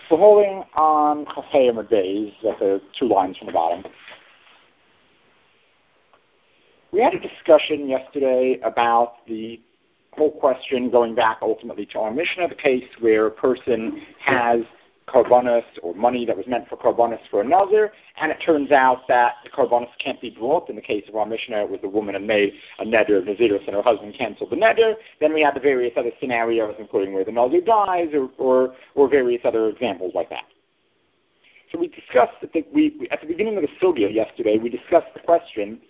We're holding on Chafayim days, that's the 2 lines from the bottom. We had a discussion yesterday about the whole question going back ultimately to our Mishnah, the case where a person has korbanos or money that was meant for korbanos for a nazir, and it turns out that the korbanos can't be brought. In the case of our Mishnah, it was the woman had made a neder of nazirus and her husband canceled the neder. Then we had the various other scenarios, including where the nazir dies or various other examples like that. So we discussed, at the beginning of the sugya yesterday, we discussed the question,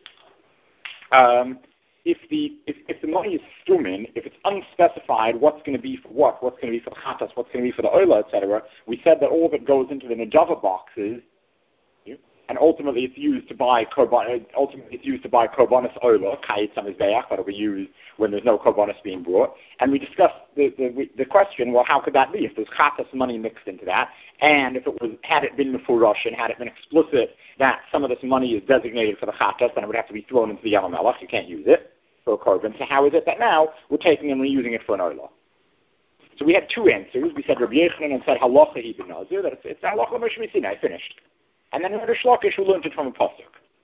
if the money is stumin, if it's unspecified what's going to be for what's going to be for the chatas, what's going to be for the oila, etc., we said that all of it goes into the nedava boxes, and ultimately it's used to buy korbanos oila, kayit samizbeach, that'll be used when there's no korbanos being brought. And we discussed the question, well, how could that be if there's chatas money mixed into that, and if had it been mefurash and had it been explicit that some of this money is designated for the chatas, then it would have to be thrown into the Yom HaMelech. You can't use it for a korban. So how is it that now we're taking and reusing it for an oila? So we had 2 answers. We said Rabbi Yochanan and said halacha ibn Nazir, that it's halacha Moshe Sinai, finished. And then Rabbi Shlokish, who learned it from a pasuk.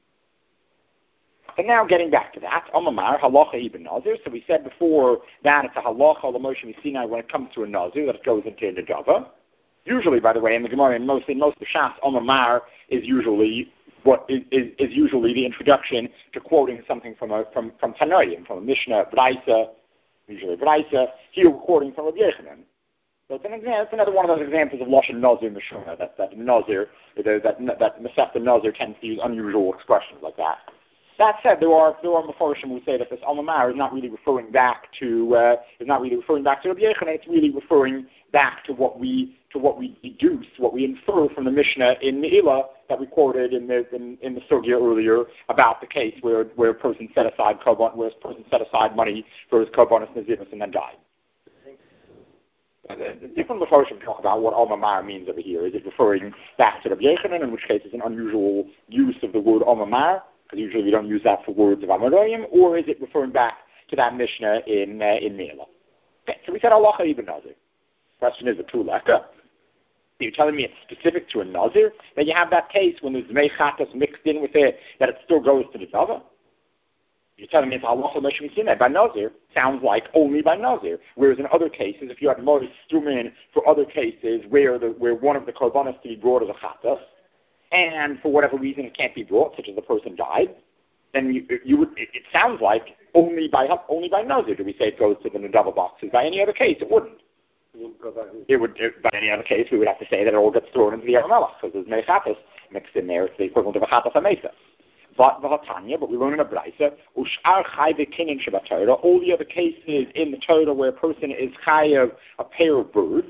So now getting back to that, Omamar, halacha ibn Nazir. So we said before that it's a halacha Moshe Sinai when it comes to a Nazir, that it goes into a nedava. Usually, by the way, in the Gemara, in most of the Shas, Omamar is usually is usually the introduction to quoting something from Tanoim, from a Mishnah, Braisa, usually Braisa. Here we're quoting from Rabbi Yochanan. So it's another one of those examples of Lashon Nazir Mishuna, that Nazir, that Masechta Nazir tends to use unusual expressions like that. That said, there are Mefarshim who say that this Omamar is not really referring back to Rabbi Yochanan. It's really referring back to what we deduce, what we infer from the Mishnah in Me'ilah that we quoted in the sugya earlier about the case where a person set aside money for his korbanos nazirus and then died. Different Mefarshim talk about what Omamar means over here. Is it referring back to Rabbi Yochanan, in which case it's an unusual use of the word Omamar, because usually we don't use that for words of Amoraim, or is it referring back to that Mishnah in Me'ilah? Okay, so we said halacha ibn Nazir. Question is a tuleka. You're telling me it's specific to a Nazir? That you have that case when there's Mei Chatas mixed in with it, that it still goes to the Dava? You're telling me it's halacha Moshe Sinai by Nazir? Sounds like only by Nazir. Whereas in other cases, if you had Moris Stumin for other cases where one of the korbanos to be brought as a Chatas, and for whatever reason it can't be brought, such as the person died, then it sounds like only by Nazir do we say it goes to the Nedava boxes. By any other case, it wouldn't. By any other case, we would have to say that it all gets thrown into the Yom HaMelech, because there's Mei Chatas mixed in there. It's the equivalent of a Chatas HaMesa. But we learn in a Braisa, Ush'ar Chai V'Kinin Shabbat Torah, all the other cases in the Torah where a person is Chai of a pair of birds,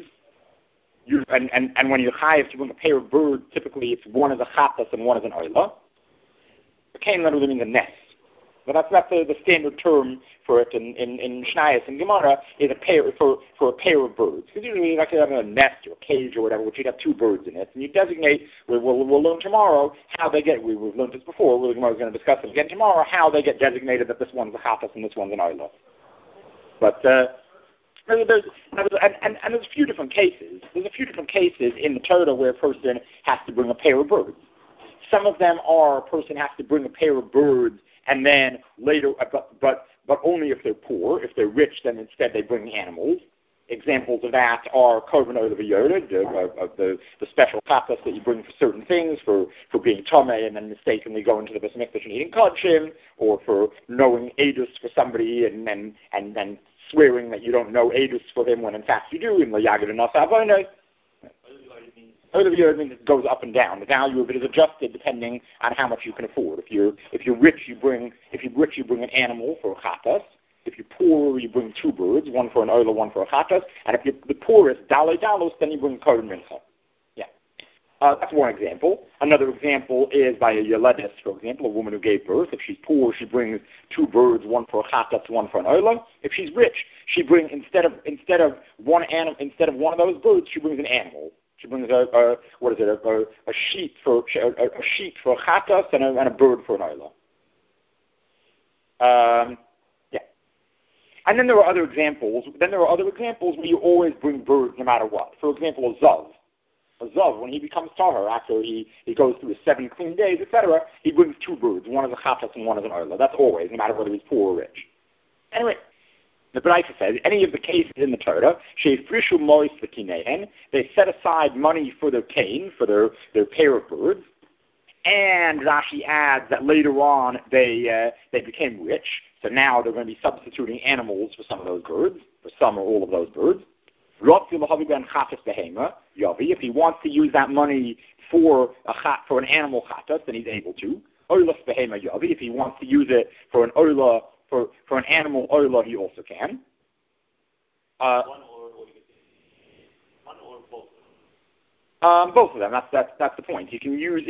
and when you're chayav to bring a pair of birds, typically it's one is a chatas and one is an oila. The kain literally means a nest. But that's the standard term for it in Mishnayos and Gemara is a pair for a pair of birds. Because usually you actually have a nest or a cage or whatever, which you'd have 2 birds in it, and you designate. We'll learn tomorrow how they get. We've learned this before. We're going to discuss it again tomorrow. How they get designated that this one's a chatas and this one's an oila. But there's a few different cases. There's a few different cases in the Torah where a person has to bring a pair of birds. Some of them are a person has to bring a pair of birds, and then later, but only if they're poor. If they're rich, then instead they bring animals. Examples of that are korban oila v'yored, the special chatas that you bring for certain things, for being tomei and then mistakenly going to the Beis Mikdash and eating kodshim, or for knowing edus for somebody and then swearing that you don't know edus for him when in fact you do in the Yagid and Nasa Avonos. Oila v'yored means it goes up and down. The value of it is adjusted depending on how much you can afford. If you're rich, you bring an animal for a chatas. If you're poor, you bring 2 birds, one for an oila, one for a chatas. And if you're the poorest, dalei dalos, then you bring korban mincha. Yeah, that's one example. Another example is by a yeledis, for example, a woman who gave birth. If she's poor, she brings 2 birds, one for a chatas, one for an oila. If she's rich, she brings instead of one of those birds, she brings an animal. She brings a sheep for a chatas and a bird for an oila. And then there are other examples. Where you always bring birds no matter what. For example, a zav. A Zav, when he becomes Tahar, after he goes through his 7 clean days, etc., he brings 2 birds. One is a Chatas and one is an Oila. That's always, no matter whether he's poor or rich. Anyway, the Braisa says, any of the cases in the Torah, Sheifrishu Mois V'Kinehen, they set aside money for their cane, for their pair of birds, and Rashi adds that later on they became rich, so now they're going to be substituting animals for some of those birds, for some or all of those birds. If he wants to use that money for an animal chatas, then he's able to. If he wants to use it for an oila, for an animal oila, he also can. Both of them. That's the point. An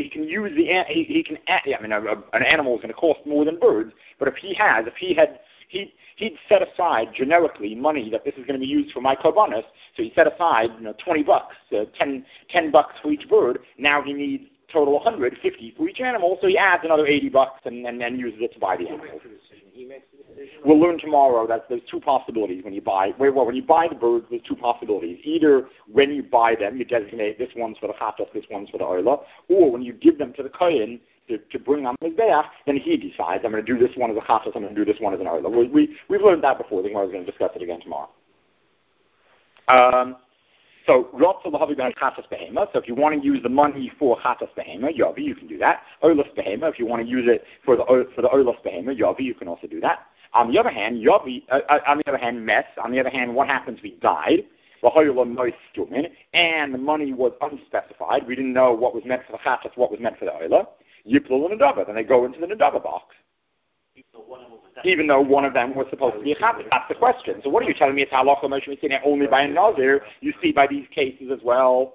animal is going to cost more than birds, but he'd set aside generically money that this is going to be used for my korbanos, so he set aside $20, $10 for each bird. Now he needs total 150 for each animal, so he adds another $80 and uses it to buy the animal. We'll learn tomorrow that there's 2 possibilities when you buy the birds. There's 2 possibilities. Either when you buy them, you designate this one's for the chatas, this one's for the oila, or when you give them to the kohen to bring on mizbeach, then he decides, I'm going to do this one as a chatas, I'm going to do this one as an oila. We've learned that before. The Gemara is going to discuss it again tomorrow. So if you want to use the money for chatas behema, yavi, you can do that. Olas behema, if you want to use it for the olas behema, yavi, you can also do that. On the other hand, mess. On the other hand, what happens if he died? And the money was unspecified. We didn't know what was meant for the chatas, what was meant for the oila. Yiplul and Nadava. Then they go into the Nadava box. Even though one of them was supposed to be a chatas. That's the question. So what are you telling me? It's halacha Moshe Messiah only by a nazir. You see by these cases as well.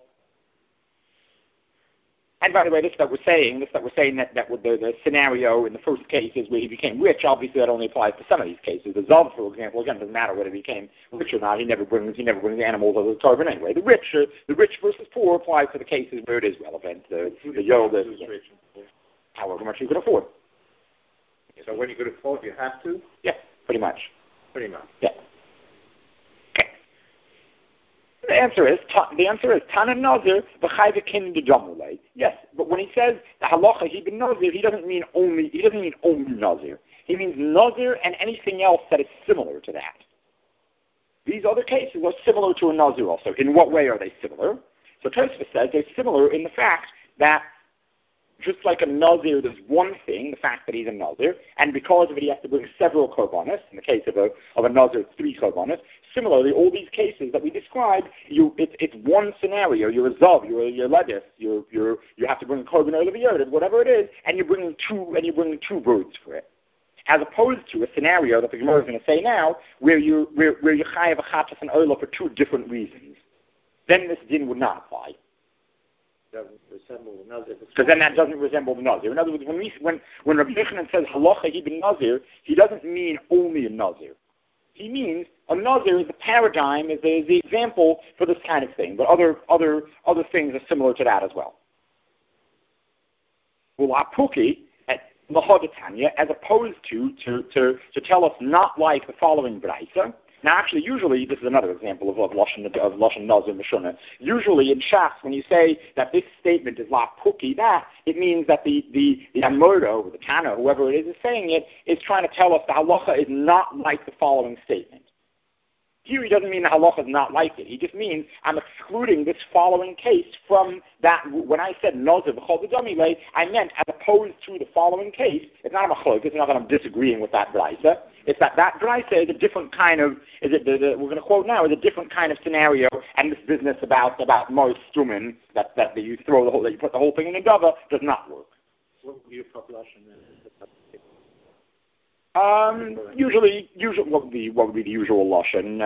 And by the way, this that we're saying that with the scenario in the first case is where he became rich. Obviously, that only applies to some of these cases. The Zav, for example, again, doesn't matter whether he became rich or not. He never brings animals of the carbon anyway. The rich versus poor applies to the cases where it is relevant. The Yoda, however much you could afford. So when you could afford, you have to? Yeah, pretty much. Yeah. The answer is Tana Nazir v'chayv the Jamulay. Yes, but when he says the halacha he ben Nazir, he doesn't mean only Nazir. He means Nazir and anything else that is similar to that. These other cases are similar to a Nazir also. In what way are they similar? So Tosfos says they're similar in the fact that just like a Nazir, there's one thing, the fact that he's a Nazir, and because of it he has to bring several korbanos. In the case of a Nazir, it's 3 korbanos. Similarly, all these cases that we described, it's one scenario. You're a Zav, you're a Ledis, you have to bring a korban or a whatever it is, and you're bringing 2 birds for it. As opposed to a scenario that the Gemara is going to say now, where you chayav a chatas and oila for 2 different reasons. Then this din would not apply. Because then that doesn't resemble the Nazir. In other words, when Rabbi Yochanan says halacha he ben Nazir, he doesn't mean only a Nazir. He means a Nazir is the paradigm, is the example for this kind of thing. But other things are similar to that as well. Well, apuki at Mahodatanya, as opposed to tell us not like the following Braisa. Now, actually, usually, this is another example of Lashon Nazir Meshuna. Usually, in Shas, when you say that this statement is la puki, that, it means that the Amordo, or the Tana, whoever it is saying it, is trying to tell us the halacha is not like the following statement. Here, he doesn't mean the halacha is not like it. He just means, I'm excluding this following case from that. When I said Nazir v'chol b'damilei, I meant as opposed to the following case. It's not a machlok. It's not that I'm disagreeing with that Braisa. It's that Braisa is a different kind of, we're going to quote now, is a different kind of scenario, and this business about Mois Stumin, that you put the whole thing in a dava, does not work. What would be your population then? Usually, what would be the usual lashon?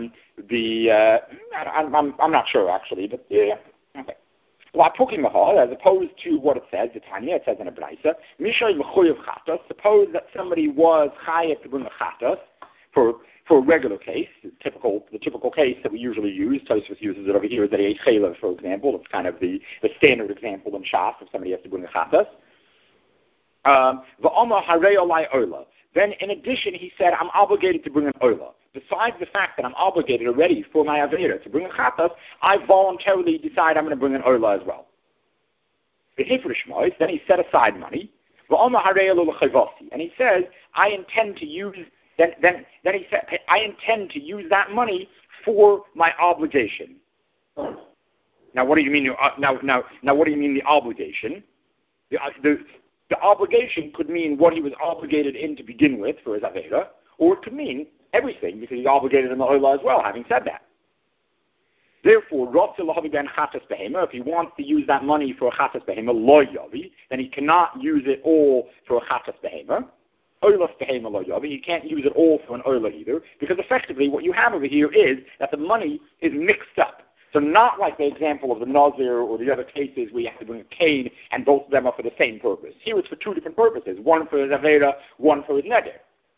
I'm not sure actually, but yeah. Okay. As opposed to what it says, the Tanya, it says in a Braisa, Mishay Mechuyev Chatos, suppose that somebody was chayav to bring a Chatos for a regular case, the typical case that we usually use, Tosfos uses it over here, is that he ate chaylev, for example. It's kind of the standard example in Shas if somebody has to bring a Chatos. V'omar harei olai ola. then in addition he said, I'm obligated to bring an oila. Besides the fact that I'm obligated already for my avera to bring a chatas, I voluntarily decide I'm going to bring an oila as well. Then he set aside money, and he says, I intend to use. Then he said, I intend to use that money for my obligation. Now, what do you mean? Now, what do you mean the obligation? The obligation could mean what he was obligated in to begin with for his avera, or it could mean everything because he's obligated in the oila as well. Having said that, therefore, if he wants to use that money for a chatas behema lo yavi, then he cannot use it all for a chatas behema. Oilas behema lo yavi, he can't use it all for an oila either, because effectively what you have over here is that the money is mixed up. So not like the example of the Nazir or the other cases where you have to bring a cane and both of them are for the same purpose. Here it's for two different purposes, one for his avera, one for his neder.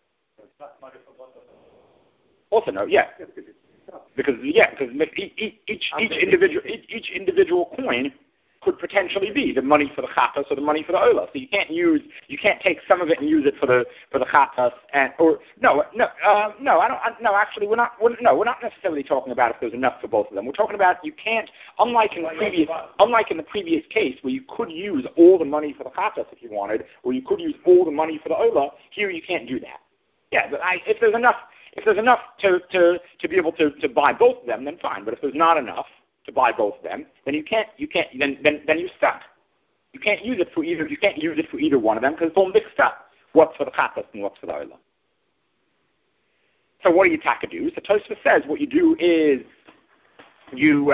Also no, yeah. Because each individual coin could potentially be the money for the chatas or the money for the oila. So you can't take some of it and use it for the chatas we're not necessarily talking about if there's enough for both of them. We're talking about you can't, unlike in the previous case where you could use all the money for the chatas if you wanted, or you could use all the money for the oila. Here you can't do that. Yeah, but if there's enough to be able to buy both of them, then fine. But if there's not enough to buy both of them, then then you're stuck. You can't use it for either one of them because it's all mixed up. What's for the chatas and what's for the oila. So what do you do? So Tosfos says what you do is you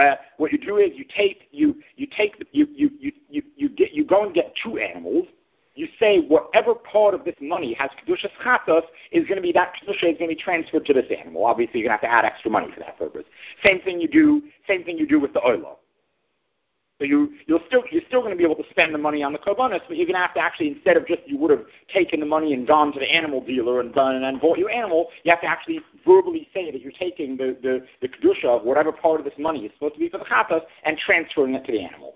go and get two animals. You say whatever part of this money has kedushas chatas is going to be that kedusha is going to be transferred to this animal. Obviously, you're going to have to add extra money for that purpose. Same thing you do with the oila. So you're still going to be able to spend the money on the korbanos, but you're going to have to actually, instead of just you would have taken the money and gone to the animal dealer and bought your animal, you have to actually verbally say that you're taking the kedusha of whatever part of this money is supposed to be for the chatas and transferring it to the animal.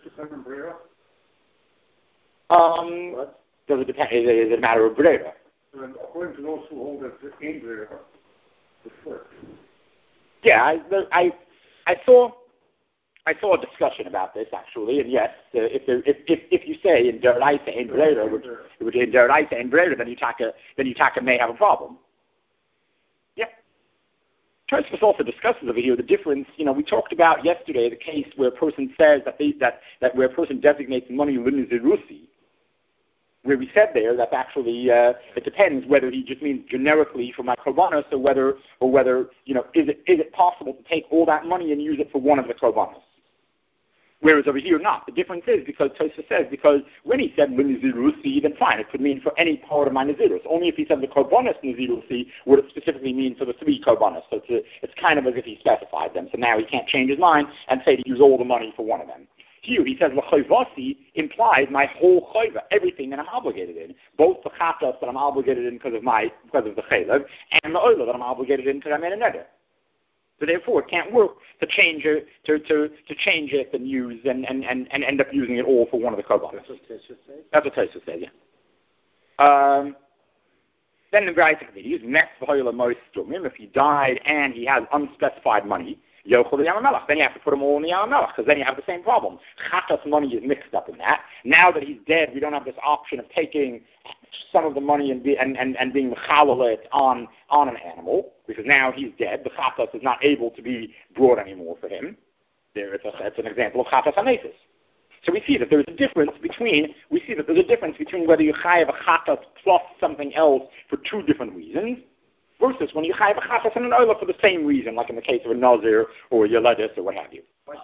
Does it depend? Is it a matter of brera? According to those who hold that it ain't brera, it's work. Yeah, I saw a discussion about this actually, and yes, if you say in deraisa and brera, which in deraisa and brera, then you may have a problem. Yeah. Tosfos also discusses over here the difference. We talked about yesterday the case where a person says that where a person designates money l'nizirusi, where we said there that actually it depends whether he just means generically for my korbanos or whether is it possible to take all that money and use it for one of the korbanos. Whereas over here not. The difference is because Tosfos says because when he said l'nizirusi, then fine, it could mean for any part of my nazirus. Only if he said the korbanos nizirusi would it specifically mean for the three korbanos. So it's kind of as if he specified them. So now he can't change his mind and say to use all the money for one of them. Here he says l'chayvasi implies my whole chayva, everything that I'm obligated in, both the chatas that I'm obligated in because of the chaylev, and the oila that I'm obligated in because I'm in a neder. So therefore, it can't work to change it, to change it and use and end up using it all for one of the korbanos. That's what Tosfos says. Yeah. Then the Braisa continues, if he died and he has unspecified money, then you have to put them all in the Yam HaMelech, because then you have the same problem. Chatas money is mixed up in that. Now that he's dead, we don't have this option of taking some of the money and being mechalal on an animal, because now he's dead. The chatas is not able to be brought anymore for him. It's an example of chatas hamesis. So we see that there's a difference between whether you chayav a chatas plus something else for two different reasons, versus when you chayav a chatas and an oila for the same reason, like in the case of a nazir or a yeledis or what have you.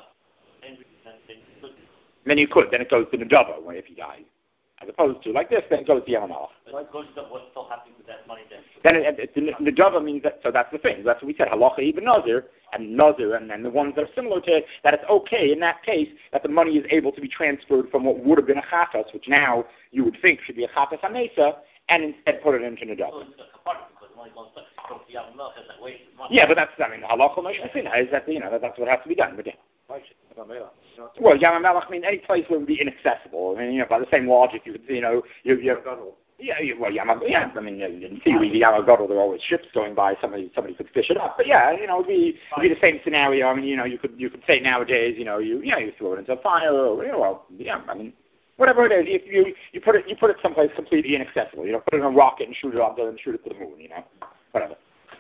Then it goes to Nedava if he dies. As opposed to like this, then it goes to Yam HaMelech. What's still happening with that money then? Then Nedava means that, so that's the thing. That's what we said, halacha even nazir, and the ones that are similar to it, that it's okay in that case that the money is able to be transferred from what would have been a chatas, which now you would think should be a chatas hamesa, and instead put it into Nedava. Yeah, but that's, halacha moshe is that, that's what has to be done. But yeah. Well, Yam HaMelech means any place where it would be inaccessible. By the same logic, you could, I mean, in theory, the Yamagodal, there are always ships going by. Somebody could fish it up. But yeah, it'd be the same scenario. I mean, you could say nowadays, you throw it into a fire, or I mean, whatever it is. If you put it someplace completely inaccessible. Put it in a rocket and shoot it up there and shoot it to the moon. Whatever.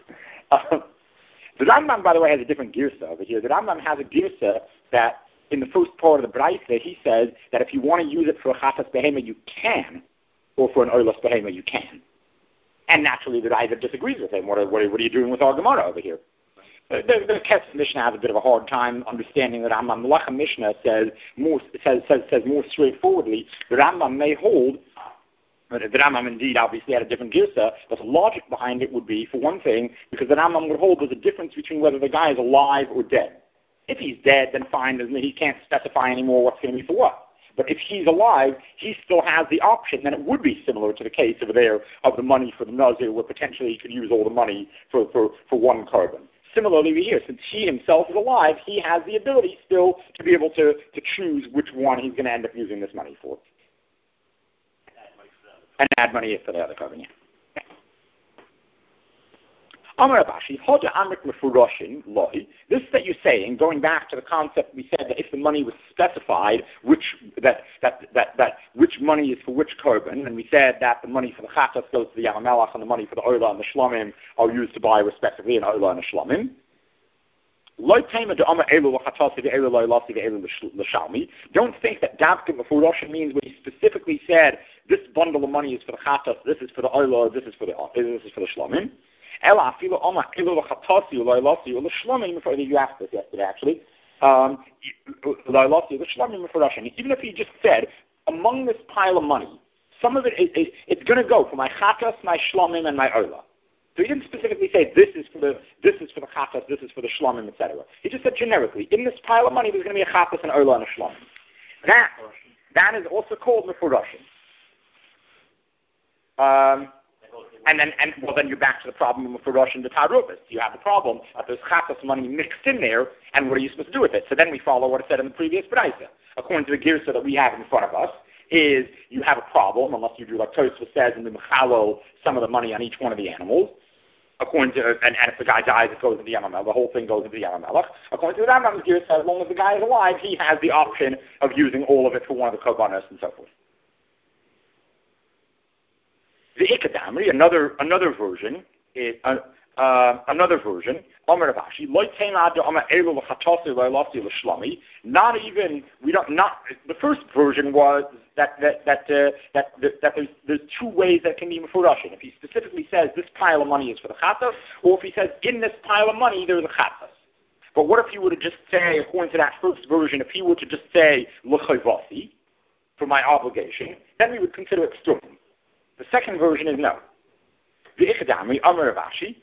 The Rambam, by the way, has a different girsa over here. The Rambam has a girsa that in the first part of the Braisa, he says that if you want to use it for a chatas behema, you can, or for an oilas behema, you can. And naturally, the Raiva disagrees with him. What are you doing with our Gemara over here? The Kesef Mishnah has a bit of a hard time understanding that Rambam. Melachim Mishnah says more straightforwardly. The Rambam may hold. The Rambam indeed obviously had a different girsa, but the logic behind it would be, for one thing, because the Rambam would hold there's a difference between whether the guy is alive or dead. If he's dead, then fine, he can't specify anymore what's going to be for what. But if he's alive, he still has the option, then it would be similar to the case over there of the money for the Nazir, where potentially he could use all the money for one carbon. Similarly here, since he himself is alive, he has the ability still to be able to choose which one he's going to end up using this money for. And add money for the other carbon, yeah. Amar Abashi, Hoda Amrik Mefuroshin Loi. This that you're saying, going back to the concept we said that if the money was specified, which money is for which carbon, and we said that the money for the Chatas goes to the Yamamelach and the money for the Oila and the Shlomim are used to buy respectively an Oila and a Shlomim. Don't think that Dabka Mefuroshin means when he specifically said this bundle of money is for the Chatas, this is for the Oila, this is for the Shlomim. You asked this yesterday, actually. Even if he just said, among this pile of money, some of it's going to go for my chatas, my shlomim, and my ola. So he didn't specifically say this is for the chatas, this is for the shlomim, etc. He just said generically, in this pile of money, there's going to be a chatas, an ola, and a shlomim. That is also called mefurashim. And then you're back to the problem of Rosh and the Tarubis. You have the problem that there's chatas money mixed in there, and what are you supposed to do with it? So then we follow what it said in the previous Braisa. According to the girsa that we have in front of us, is you have a problem, unless you do like Tosfos says, and then mechalo some of the money on each one of the animals. According to, and if the guy dies, it goes into the Yamamel. The whole thing goes into the Yamamelach. According to the Rambam's girsa, as long as the guy is alive, he has the option of using all of it for one of the korbanos and so forth. The Ikadamri, another version, is Amar Ravashi, the first version was that there's two ways that can be mefurashim. If he specifically says this pile of money is for the chatas, or if he says in this pile of money there's a chatas. But what if he were to just say, according to that first version, if he were to just say l'chayvasi for my obligation, then we would consider it stum. The second version is no. The Ichadamri, Amar Ravashi,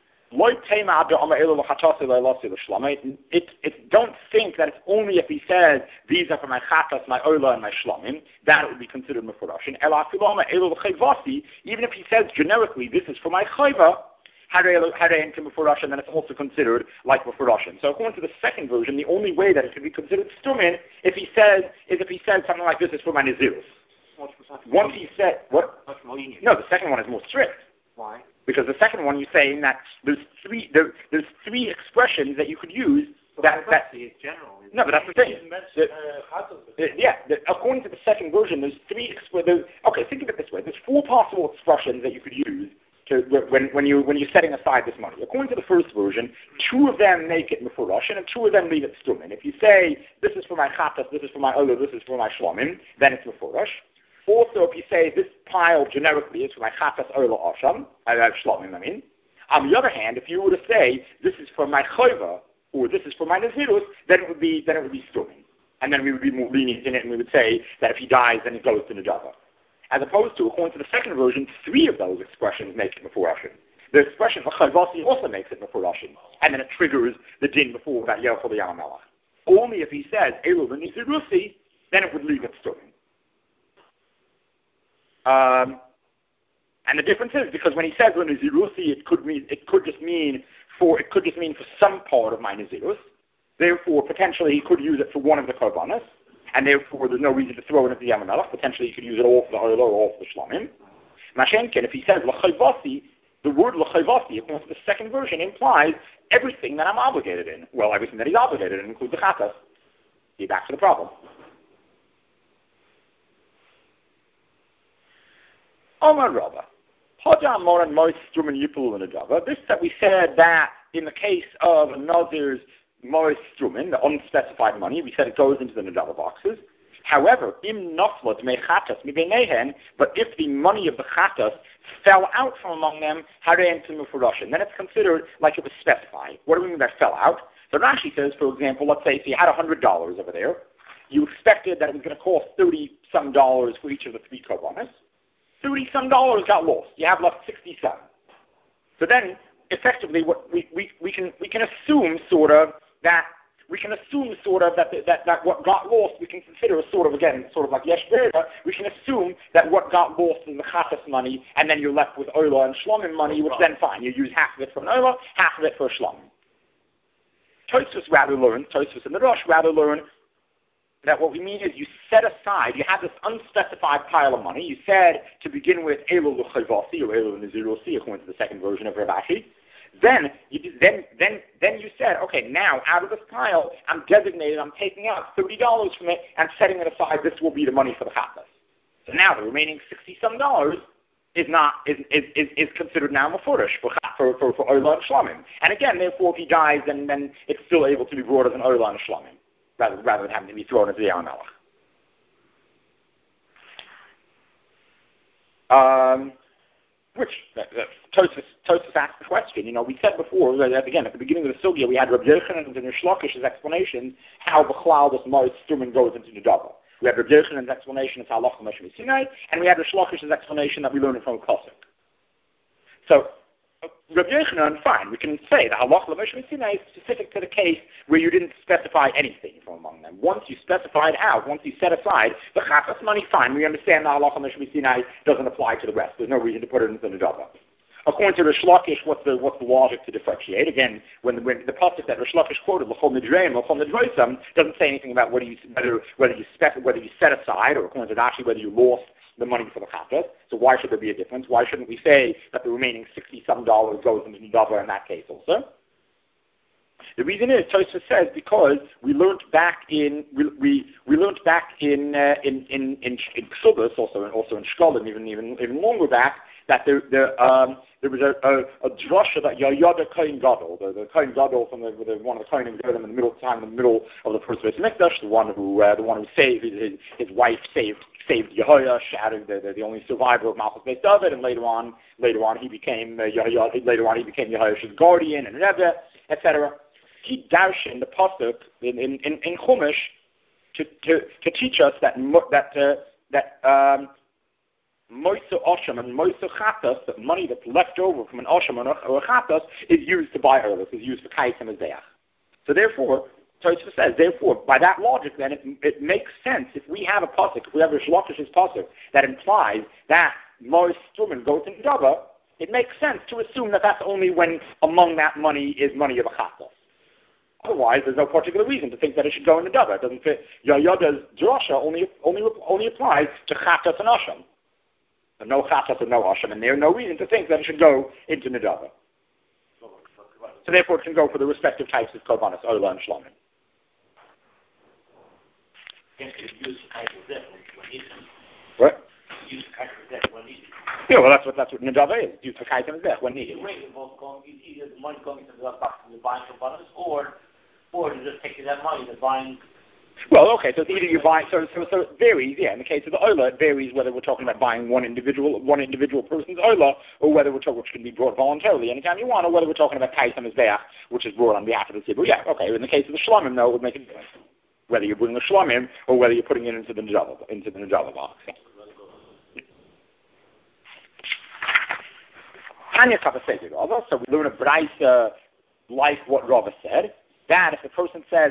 don't think that it's only if he says, these are for my chatas, my oila, and my shlomim, that it would be considered mefurashin. Even if he says generically, this is for my chayva, harein to mefurashin, then it's also considered like mefurashin. So according to the second version, the only way that it can be considered stumin is if he says something like this is for my nazirus. Once he said, what? No, the second one is more strict. Why? Because the second one you're saying that there's three expressions that you could use that is general. No, but that's the thing. According to the second version, there's three. Okay, think of it this way: there's four possible expressions that you could use when you're setting aside this money. According to the first version, two of them make it mefurash, and two of them leave it stumin. If you say this is for my chatas, this is for my ola, this is for my shlomim, then it's mefurash. Also, if you say this pile generically is for my chatas, ola, asham, shlomim, I mean. On the other hand, if you were to say this is for my chayva or this is for my nazirus, then it would be stumin, and then we would be more lenient in it, and we would say that if he dies, then it goes to nejava. As opposed to, according to the second version, three of those expressions make it mefurashim. The expression for chayvasi also makes it mefurashim, and then it triggers the din before that yerchol yamelach. Only if he says elu v'nizirusi, then it would leave it stumin. And the difference is because when he says v'nizirusi, it could just mean for some part of my nazirus. Therefore, potentially he could use it for one of the korbanos, and therefore there's no reason to throw it into the Yamamelach. Potentially he could use it all for the oila or all for the shlomim. Mashenkin, if he says l'chayvasi, the word l'chayvasi, according to the second version, implies everything that I'm obligated in. Well, everything that he's obligated in includes the chatas. See, back to the problem. Omar Rabba. Hodam Moran Mois Strumen Yipul in a Java. This that we said that in the case of Nazir's Mois Strumen, the unspecified money, we said it goes into the Nadava boxes. However, im noflot mechatas mibenehen, but if the money of the chatas fell out from among them, harein to mufurashin, then it's considered like it was specified. What do we mean by fell out? So Rashi says, for example, let's say if you had $100 over there, you expected that it was going to cost $30-some for each of the 3 korbanos. $30-some got lost. You have left 67. So then, effectively, what we can assume sort of that that what got lost we can consider a sort of like Yesh Berda. We can assume that what got lost is the chatas money, and then you're left with Oila and Shlomim money, which then fine. You use half of it for an Oila, half of it for a Shlomim. Tosfos and the Rosh rather learn that what we mean is you set aside, you have this unspecified pile of money. You said to begin with Elo l'chayvasi or Elo l'nizirosi, according to the second version of Rav Ashi. Then you said, okay, now out of this pile, I'm taking out $30 from it and setting it aside. This will be the money for the chatas. So now the remaining $60-some is considered now mafurish for Oila and Shlomim. And again, therefore, if he dies, then it's still able to be brought as an Oila and Shlomim, rather than having to be thrown into the Yam Melech. Which Tosfos asked the question. We said before that again at the beginning of the sugya we had Rabbi Yochanan and Rish Lakish's explanation how Bechlal this Moritz Strumen goes into the double. We had Rabbi Yochanan's explanation of how Lachal Moshe Sinai, and we had Rish Lakish's explanation that we learned from a Pasuk. So Rabbi Yochanan, fine, we can say that Halacha Moshe Sinai is specific to the case where you didn't specify anything from among them. Once you specified out, once you set aside the chatas money, fine, we understand that Halacha Moshe Sinai doesn't apply to the rest. There's no reason to put it into the Nadava. According to Rish Lakish, what's the logic to differentiate? Again, when the pasuk that Rish Lakish quoted, L'chol Nidreim, L'chol Nidroisam, doesn't say anything about whether you set aside, or according to Rashi, whether you lost the money for the chatas. So why should there be a difference? Why shouldn't we say that the remaining $60-some goes into Nadava in that case also? The reason is, Tosfos says, because we learned back in Ksubas, also in Shkolim, even longer back, that there was a drasha that Yoyada Kohen Gadol, the Kohen Gadol from one of the Kohen Gadol in the middle of the first Beis Mikdash, the one who saved his wife saved Yehoyash out of the only survivor of Malchus Beis David, and later on he became Yehoyash's guardian and Rebbe, etc. He darshan the pasuk in Chumash to teach us that Moisa Osham and Moisa Chatas, the money that's left over from an Osham or a Chatas, is used to buy Erlis, is used for Kais and Mizbeach. So therefore, Tosfos says, by that logic, then it makes sense if we have a pasuk, if we have a Rish Lakish's pasuk that implies that Mois Strumen goes into Dava, it makes sense to assume that that's only when among that money is money of a Chatas. Otherwise, there's no particular reason to think that it should go into Dava. It doesn't fit. Yoyada's drasha only applies to Chatas and Osham. No chatas and no asham, and there's no reason to think that it should go into Nadava. So therefore it can go for the respective types of korbanos, Oila and Shlomim. What? Yeah, well that's what Nadava is. Used for kaitem and zech when needed. Either the money going into the box and you're buying korbanos, or you just take that money and buying. Well, okay, so it's either you buy, so it varies, yeah. In the case of the Oila, it varies whether we're talking about buying one individual person's Oila, or whether we're talking, which can be brought voluntarily anytime you want, or whether we're talking about Kais HaMizbeach, which is brought on behalf of the Tzibur. Yeah, okay, in the case of the Shlomim, though, it would make a difference. Whether you're bringing the Shlomim, or whether you're putting it into the Najala box. Tanya Kapaseti Rava, so we learn a Braisa like what Rava said, that if a person says,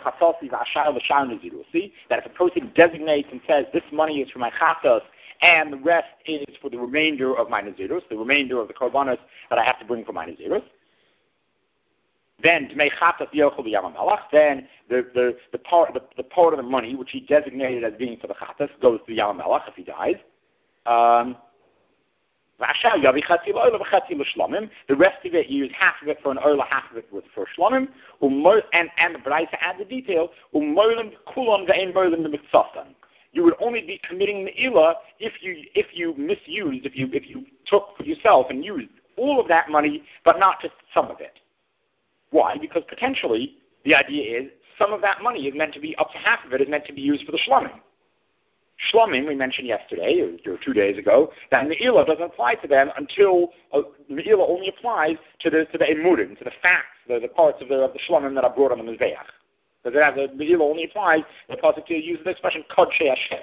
that if a person designates and says, this money is for my chatas, and the rest is for the remainder of my nazirus, the remainder of the korbanos that I have to bring for my nazirus, then to make chatas yochel b'yam hamelach, then the part of the money which he designated as being for the chatas goes to the yam hamelach if he dies. The rest of it, you use half of it for an oila, half of it for shlomim, and the Braisa adds the detail, you would only be committing me'ilah if you misused, if you took for yourself and used all of that money, but not just some of it. Why? Because potentially the idea is some of that money is meant to be, up to half of it is meant to be used for the shlomim. Shlomim, we mentioned yesterday, or 2 days ago, that me'ilah doesn't apply to them until me'ilah only applies to the emurim, to the facts, the parts of the shlomim that are brought on the mizbeach. Because the me'ilah only applies, the pasuk uses the expression kodshei Hashem.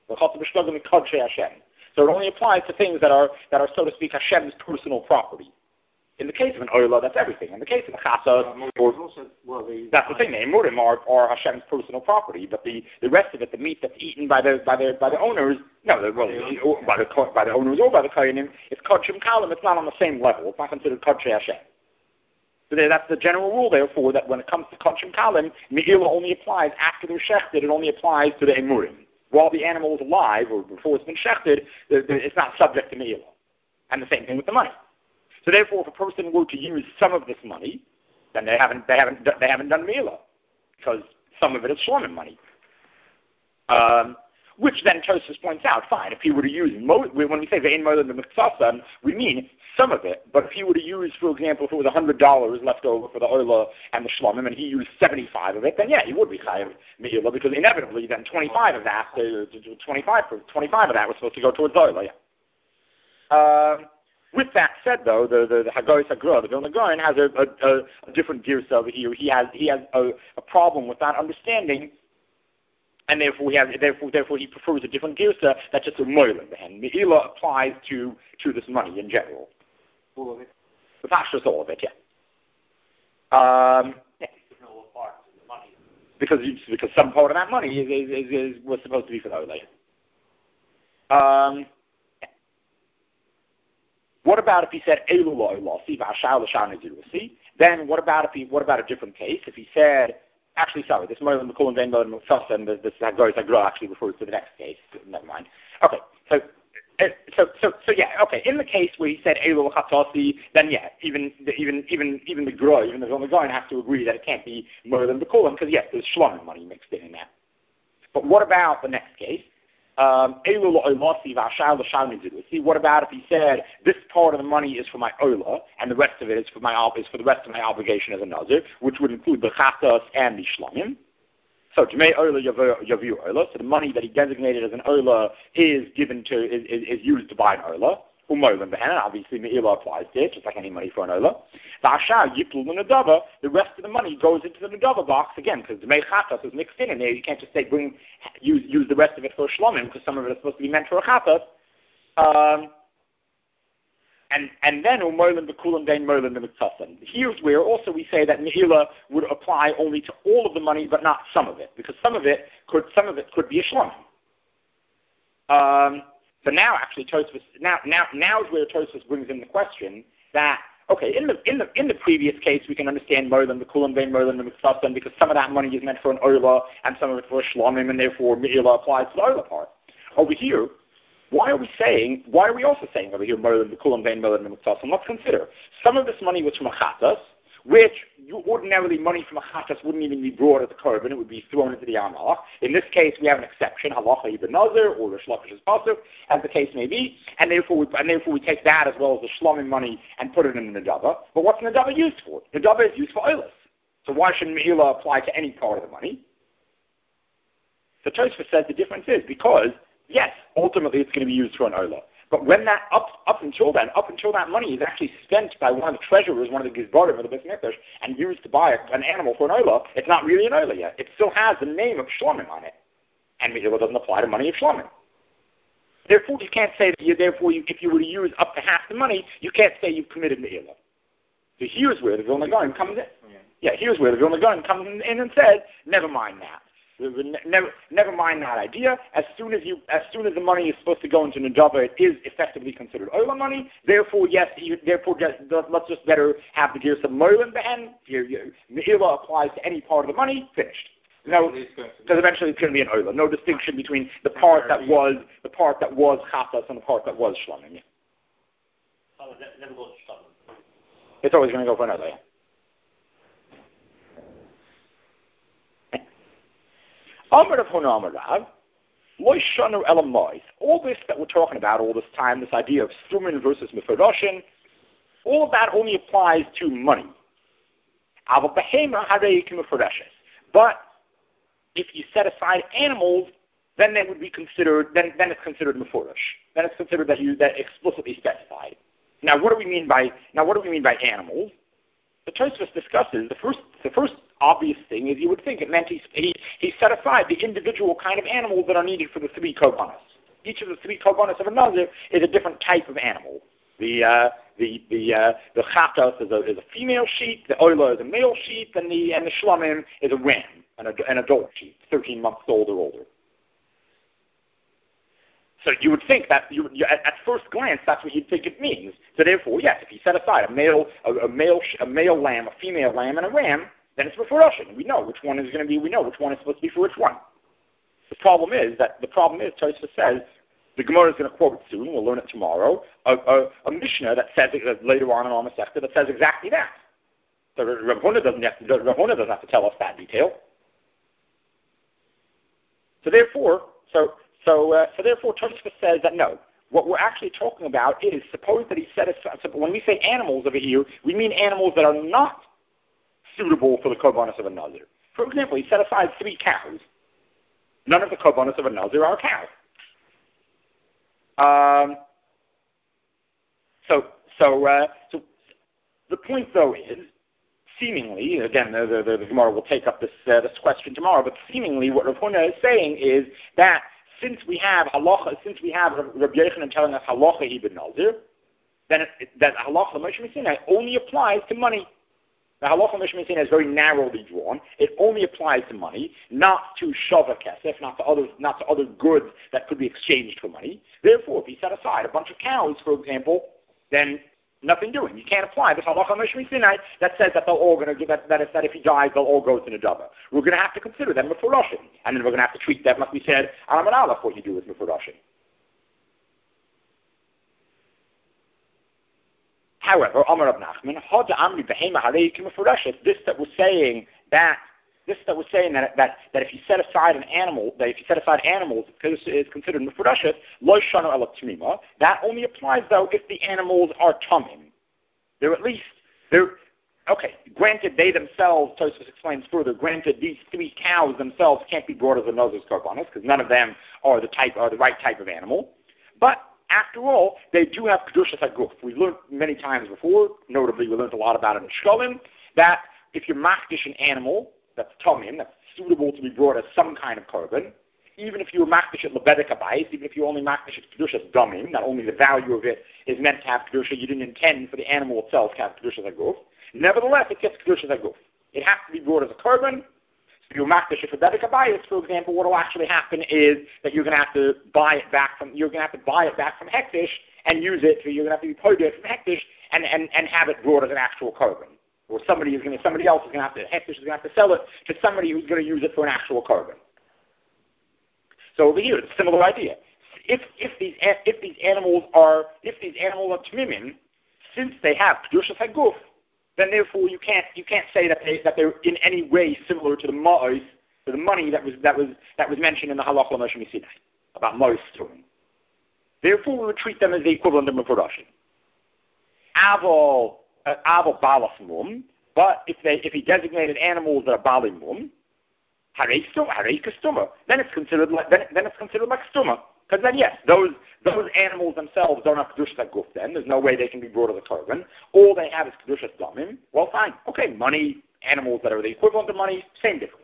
So it only applies to things that are so to speak Hashem's personal property. In the case of an oila, that's everything. In the case of a chasad, that's the thing. The emurim are Hashem's personal property, but the rest of it, the meat that's eaten by the owners, by the owners or by the kohanim, it's kodshim kalim. It's not on the same level. It's not considered kodshei Hashem. So that's the general rule, therefore, that when it comes to kodshim kalim, me'ilah only applies after they're shechted. It only applies to the emurim. While the animal is alive or before it's been shechted, it's not subject to me'ilah. And the same thing with the money. So therefore, if a person were to use some of this money, then they haven't done me'ilah, because some of it is shlomim money. Which then Tosfos points out, fine, if he were to use, when we say ve'ein moed b'miktsasa, we mean some of it, but if he were to use, for example, if it was $100 left over for the oila and the shlomim, and he used 75 of it, then yeah, he would be chayav me'ilah, because inevitably then 25 of that was supposed to go towards the oila, yeah. With that said, though, the Hagoyis Hagra, the Vilna Gaon, has a different girsa over here. He has a problem with that understanding, and therefore he prefers a different girsa that's just a moilim. And me'ilah applies to this money in general. All of it. The pashtus, all of it, yeah. Because some part of that money was supposed to be for the oilay. What about if he said Elu lo see? Then what about a different case? If he said, this Moilim Mekulim Vein Moilim Muksasa, and this Hagoyis Hagra actually refers to the next case. Never mind. Okay, so yeah, okay. In the case where he said Elu Chatasi, then yeah, even the Gra, even the Vilna Gaon have to agree that it can't be Moilim Mekulim, because yes, there's shlomim money mixed in that. But what about the next case? See, what about if he said this part of the money is for my oila and the rest of it is for the rest of my obligation as a nazir, which would include the chatas and the shlomim. So to make oila yavu oila, so the money that he designated as an oila is used to buy an oila. And obviously me'ilah applies to it, just like any money for an oila. The rest of the money goes into the nedava box again, because the mechatas is mixed in there. You can't just say use the rest of it for a shlomim, because some of it is supposed to be meant for a chatas. And then u'moilim b'kulam dein moilim b'miktsasan. Here's where also we say that me'ilah would apply only to all of the money, but not some of it, because some of it could be a shlomim. So now, actually, Tosfos now is where Tosfos brings in the question that in the previous case we can understand Moilim the Kulam Vein Moilim the Mitzvah, because some of that money is meant for an oila and some of it for a shlomim, and therefore me'ilah applies to the oila part. Over here, why are we also saying over here Moilim the Kulam Vein Moilim the Mitzvah? Let's consider some of this money was from a chatas, which ordinarily money from a chatas wouldn't even be brought as a korban, it would be thrown into the Yarmalach. In this case, we have an exception, halacha ibn nazir, or the shlachish's pasuk, as the case may be, and therefore we take that as well as the shlomim money and put it in the nedava. But what's nedava used for? Nedava is used for oilus. So why shouldn't me'ilah apply to any part of the money? So Tosfos says the difference is because, yes, ultimately it's going to be used for an oila. But when that up until that money is actually spent by one of the treasurers, one of the gizbarim of the Beis Mikdash, and used to buy an animal for an oila, it's not really an oila yet. It still has the name of shlomim on it, and me'ilah doesn't apply to money of shlomim. Therefore, you can't say that. If you were to use up to half the money, you can't say you've committed me'ilah. So here's where the Vilna Gaon comes in. Yeah, here's where the Vilna Gaon comes in and says, never mind that. Never mind that idea. As soon as the money is supposed to go into nedava, it is effectively considered oila money. Therefore, yes. Let's just better have the gears of moilim behen. Me'ilah applies to any part of the money. Finished. No, because eventually it's going to be an oila. No distinction between the part that was chatas and the part that was shlomim. Oh, it never goes to stubborn. It's always going to go for another. Amar of Huna Amar Rav, Loy Shanu Elamois. All this that we're talking about all this time, this idea of Strumin versus Mefuroshin, all of that only applies to money. But if you set aside animals, then they would be considered. Then it's considered mefurish. Then it's considered that explicitly specified. Now, what do we mean by animals? The Tosfos discusses the first obvious thing is you would think it meant he set aside the individual kind of animals that are needed for the three korbanos. Each of the three korbanos of a nazir is a different type of animal. The chatas is a female sheep, the oila is a male sheep, and the shlamim is a ram, an adult sheep, 13 months old or older. So you would think that at first glance that's what you'd think it means. So therefore, yes, if you set aside a male lamb, a female lamb, and a ram, then it's for Russian. We know which one is going to be. We know which one is supposed to be for which one. The problem is Tosfos says. The Gemara is going to quote it soon. We'll learn it tomorrow. A Mishnah that says later on in our Masechta that says exactly that. So Rav Huna doesn't have to tell us that detail. So therefore, Tosfos says that no. What we're actually talking about is suppose that he said when we say animals over here, we mean animals that are not suitable for the korbanos of a nazir. For example, he set aside 3 cows. None of the korbanos of a nazir are cows. So the point though is, seemingly, again, the Gemara will take up this question tomorrow, but seemingly what Rav Huna is saying is that since we have Rabbi Yochanan telling us halacha ibn nazir, then that halacha Moshe Sinai only applies to money. The halacha Moshe Sinai is very narrowly drawn. It only applies to money, not to shava kesef, not to other goods that could be exchanged for money. Therefore, if you set aside a bunch of cows, for example, then nothing doing. You can't apply this halacha Moshe Sinai that says that they're all going to give that if he dies, they'll all go to Nedava. We're going to have to consider them mefurashim, and then we're going to have to treat them like we said on Amalaf, what you do with mefurashim. However, Amar Rav Nachman, this that was saying that if you set aside an animal, that if you set aside animals, because it's considered mefurashet, lo shanu ela tmima. That only applies though if the animals are tamim. Granted, they themselves, Tosfos explains further. Granted, these 3 cows themselves can't be brought as a nazir's korbanos because none of them are the right type of animal, but after all, they do have kedushas haguf. We've learned many times before, notably we learned a lot about it in Shkolim, that if you're machdish an animal that's tamim, that's suitable to be brought as some kind of korban, even if you were machdish at lebedek habayis, even if you only machdish at kedushas damim, not only the value of it is meant to have kedusha, you didn't intend for the animal itself to have kedushas haguf, nevertheless it gets kedushas haguf. It has to be brought as a korban. If you're machdish at lebedek habayis, for example, what will actually happen is that you're going to have to buy it back from hektish and use it. So you're going to have to be paid it from hektish and have it brought as an actual korban. Or somebody else is going to have to, hektish is going to have to sell it to somebody who's going to use it for an actual korban. So over here, it's a similar idea. If these animals are tmimim, since they have kedushas haguf, then therefore you can't say that they're in any way similar to the ma'os, to the money that was mentioned in the halacha Moshe Sinai about ma'os tzurim. Therefore, we would treat them as the equivalent of mefurashim. Aval balas mum, but if he designated animals that are balim mum, harei kastuma, then it's considered like stuma. Because then, yes, those animals themselves don't have kedushas haguf. Then there's no way they can be brought as a korban. All they have is kedushas damim. Well, fine, okay, money, animals that are the equivalent of money, same difference.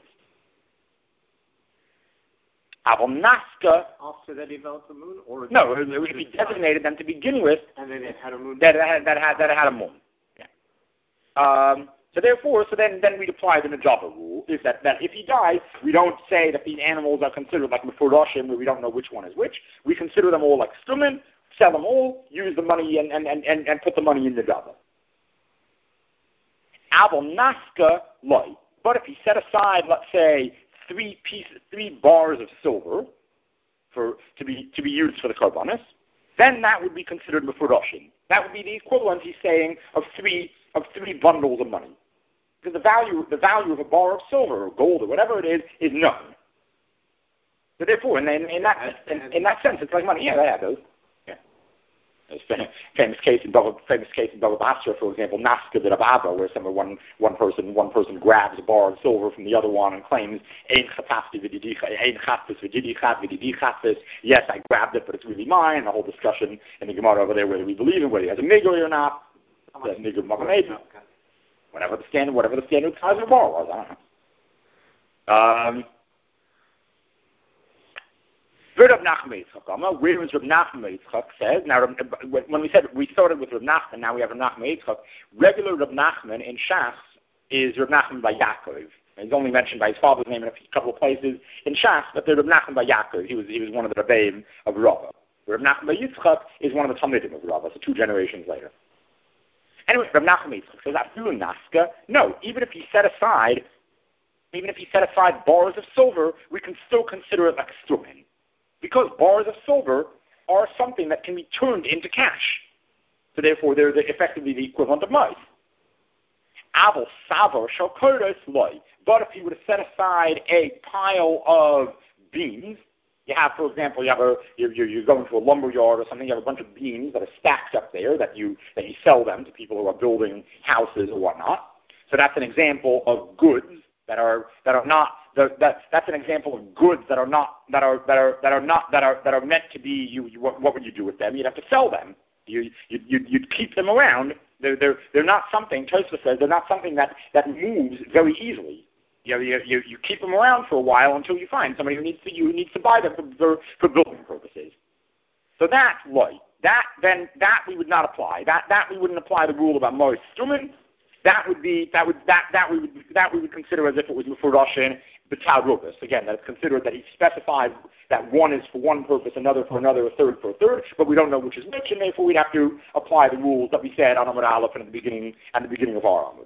Naska. After they developed a moon, or no, if he designated them to begin with, and then it had a moon. That had a moon. Yeah. So then we'd apply the Najaba rule, is that if he dies, we don't say that these animals are considered like mefurashim, where we don't know which one is which. We consider them all like stumin, sell them all, use the money and put the money in the Najaba. Abel Naska loy. But if he set aside, let's say, 3 bars of silver to be used for the korbanos, then that would be considered mefurashim. That would be the equivalent, he's saying, of three bundles of money. Because the value of a bar of silver or gold or whatever it is known. So therefore, in that sense, it's like money. Yeah, those. Yeah. There's a famous case in Baba Basra, for example, Naska de Rababa, where one person grabs a bar of silver from the other one and claims, yes, I grabbed it, but it's really mine. The whole discussion in the Gemara over there, whether we believe in whether he has a migui or not. Whatever the standard size of the bar was, I don't know. Where is Reb Nachman Yitzchak says, now when we started with Reb Nachman, now we have Reb Nachman Yitzchak. Regular Reb Nachman in Shas is Reb Nachman by Yaakov. He's only mentioned by his father's name in a couple of places in Shas, but they're Reb Nachman by Yaakov. He was one of the Rebbeim of Rava. Reb Nachman by Yitzchak is one of the Talmidim of Rava, so 2 generations later. Anyway, Reb Nachman Yitzchak says, "Afilu Naska." No, even if he set aside bars of silver, we can still consider it like a strumen. Because bars of silver are something that can be turned into cash. So therefore, they're effectively the equivalent of mice. Aval savar shall kodos loy. But if you were to set aside a pile of beams, you have, for example, you're going to a lumber yard or something, you have a bunch of beams that are stacked up there that you sell them to people who are building houses or whatnot. So that's an example of goods that are not. That's an example of goods that are meant to be. What would you do with them? You'd have to sell them. You'd keep them around. They're not something. Tosfos says they're not something that moves very easily. You keep them around for a while until you find somebody who needs to buy them for building purposes. So that we would not apply. That we wouldn't apply the rule about Morris Strumen. That we would consider as if it was Mufurashin B'Tal Rubus. Again, that's considered that he specified that one is for one purpose, another for another, a third for a third, but we don't know which is which, and therefore we'd have to apply the rules that we said on Amud Aleph and at the beginning of our Amud.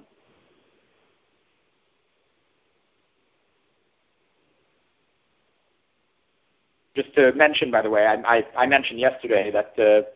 Just to mention, by the way, I mentioned yesterday that the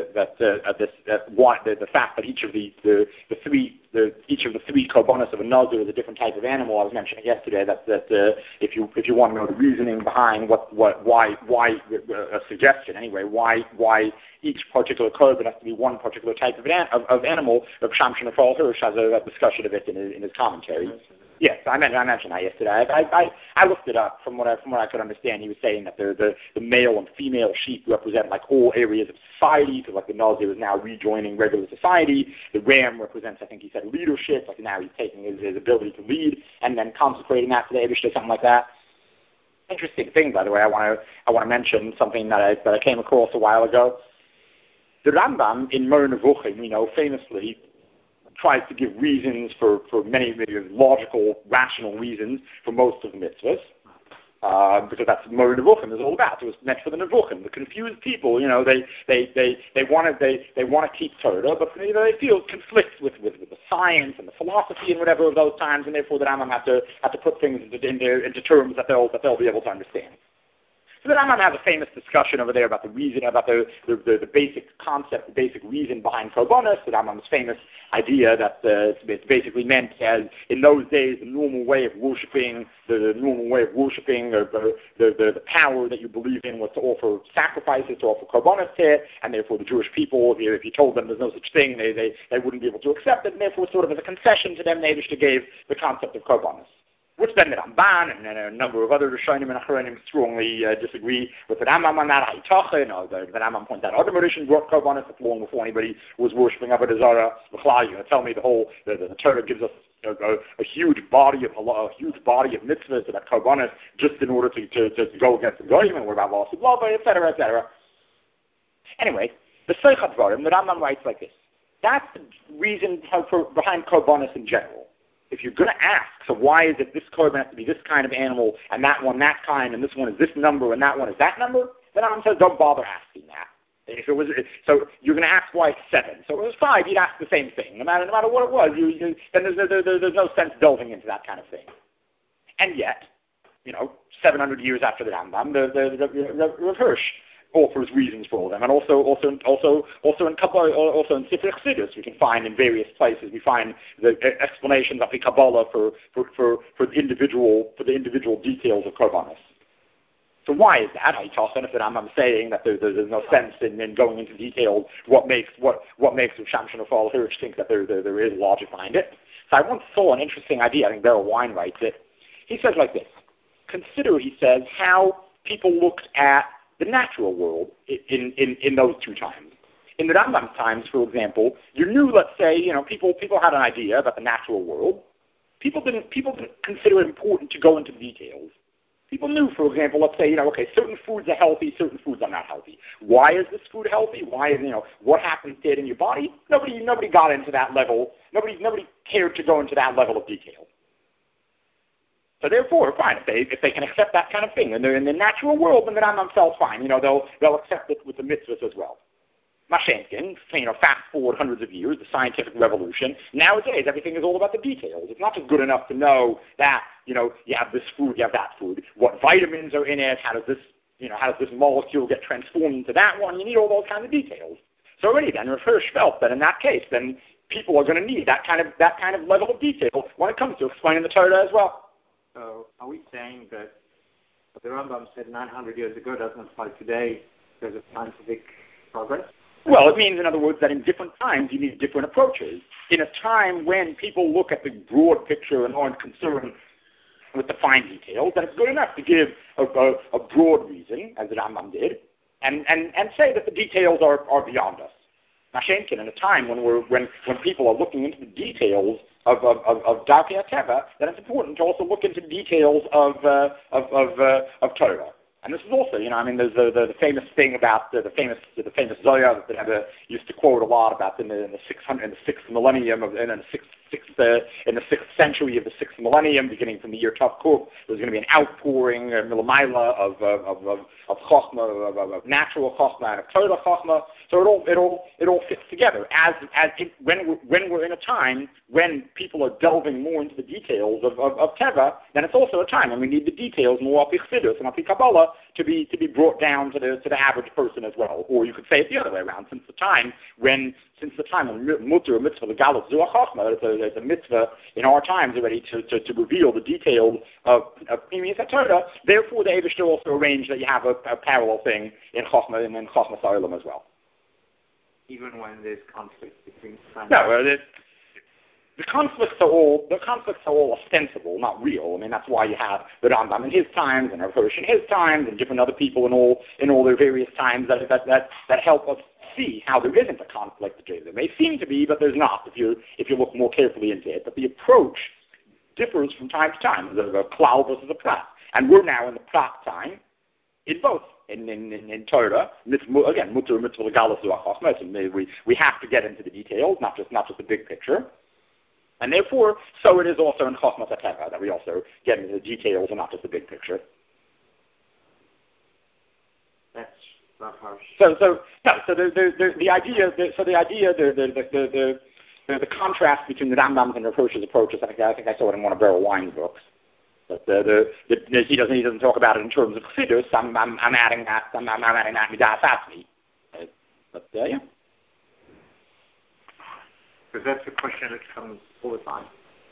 fact that each of the three korbanos of a nazir is a different type of animal. I was mentioning yesterday that if you want to know the reasoning behind why a suggestion anyway, why each particular korban has to be one particular type of animal, Reb Shamshon Raphael Hirsch has a discussion of it in his commentary. Yes, I mentioned that yesterday. I looked it up. From what I could understand, he was saying that the male and female sheep represent like all areas of society. So like the Nazir is now rejoining regular society. The ram represents, I think he said, leadership. Like now he's taking his ability to lead and then consecrating that to the Eibishter, something like that. Interesting thing, by the way. I want to mention something that I came across a while ago. The Rambam in Moreh Nevuchim, famously tries to give reasons for many logical, rational reasons for most of the mitzvahs, because that's what Moreh Nevuchim is all about. It was meant for the Nevuchim, the confused people. They want to keep Torah, but they feel it conflicts with the science and the philosophy and whatever of those times, and therefore the Rambam have to put things into terms that they'll be able to understand. So the Rambam has a famous discussion over there about the reason, about the basic concept, the basic reason behind korbanos. The Rambam's famous idea that it's basically meant as, in those days, the normal way of worshiping, the power that you believe in was to offer sacrifices, to offer korbanos to, and therefore the Jewish people, if you told them there's no such thing, they wouldn't be able to accept it, and therefore sort of as a concession to them, they gave the concept of korbanos. Which then the Ramban and a number of other Rishonim and Achronim strongly disagree with the Rambam on that. The Rambam points out other Mauritian brought korbanos long before anybody was worshipping Avodah Zarah. You're going to tell me the Torah gives us a huge body of mitzvahs about korbanos just in order to go against the goyim, and we're about loss of love, etc., etc. Anyway, the Seichat Dvarim, the Rambam writes like this. That's the reason behind korbanos in general. If you're going to ask, so why is it this korban has to be this kind of animal, and that one that kind, and this one is this number, and that one is that number, then Rambam says don't bother asking that. So you're going to ask why it's 7. So if it was 5, you'd ask the same thing, no matter what it was. Then there's no sense delving into that kind of thing. And yet, 700 years after the Rambam, the Rav Hirsch offers reasons for them, and also in Kabbalah, also in Sefer Chassidus, we can find in various places. We find the explanations of the Kabbalah for the individual details of korbanos. So why is that? I'm saying that there's no sense in going into details what makes Shimshon Raphael Hirsch think that there is logic behind it. So I once saw an interesting idea. I think Beryl Wine writes it. He says like this: consider, he says, how people looked at the natural world in those two times. In the Rambam's times, for example, you knew, let's say, people had an idea about the natural world. People didn't consider it important to go into the details. People knew, for example, let's say, certain foods are healthy, certain foods are not healthy. Why is this food healthy? Why is, what happens to it in your body? Nobody got into that level. Nobody cared to go into that level of detail. So therefore, fine, if they can accept that kind of thing, and they're in the natural world, then the Rambam felt fine. They'll accept it with the mitzvahs as well. Mashenkin, fast forward hundreds of years, the scientific revolution. Nowadays, everything is all about the details. It's not just good enough to know that, you have this food, you have that food. What vitamins are in it? How does this molecule get transformed into that one? You need all those kinds of details. So already then, Rav Hirsch felt that in that case, then people are going to need that kind of level of detail when it comes to explaining the Torah as well. So are we saying that what the Rambam said 900 years ago doesn't apply today because of scientific progress? Well, it means, in other words, that in different times you need different approaches. In a time when people look at the broad picture and aren't concerned with the fine details, then it's good enough to give a broad reason, as the Rambam did, and say that the details are beyond us. Mashenkin, in a time when people are looking into the details of Darkei HaTeva, then it's important to also look into the details of Torah. And this is also, there's the famous thing about the famous Zohar that the Rebbe used to quote a lot about in the sixth millennium in the 6th century of the 6th millennium, beginning from the year Tav Kuf, there's going to be an outpouring, Milamayla of Chochmah, of natural Chochmah and of Torah Chochmah. So it all fits together. When we're in a time when people are delving more into the details of Teva, then it's also a time when we need the details more of Chassidus and of Kabbalah to be brought down to the average person as well. Or you could say it the other way around. Since the time when Mutter or Mitzvah, the Galus Zuach Chochmah, it's a mitzvah in our times already to reveal the details of Pnimius HaTorah. Therefore, the Eibishter also arranged that you have a parallel thing in Chochmah and in Chochmah Sa'olam as well. Even when there's conflict between the conflicts are all ostensible, not real. That's why you have the Rambam in his times and Rav Hirsch in his times and different other people in all their various times that help us see how there isn't a conflict. There may seem to be, but there's not if you look more carefully into it. But the approach differs from time to time. There's a klal versus a prat, and we're now in the prat time in both. In Torah, again, mutter mitzvah galus zuach. We have to get into the details, not just the big picture. And therefore, so it is also in Chochmah HaTeva that we also get into the details and not just the big picture. That's not harsh. So the contrast between the Rambam's and Rav Hirsch's approaches, I think I saw it in one of Beryl Wine's books. But he doesn't talk about it in terms of Chassidus. I'm adding that. I'm adding that Midas Atzmi. But yeah. Because that's a question that comes all the time.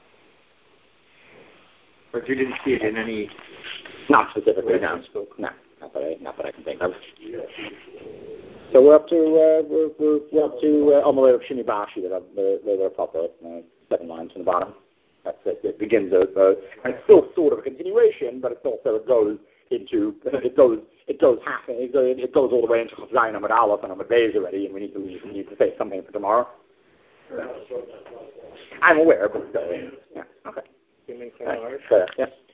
But you didn't see it in any... Not specifically, no. No, not that I can think of. So we're up to Amalei of Shinibashi, the proper 7 lines from the bottom. That's it. It begins and it's still sort of a continuation, but it goes all the way into Zayin Amud Aleph and Amud Beis already, and we need to say something for tomorrow. I'm aware, but yeah, okay. You mean for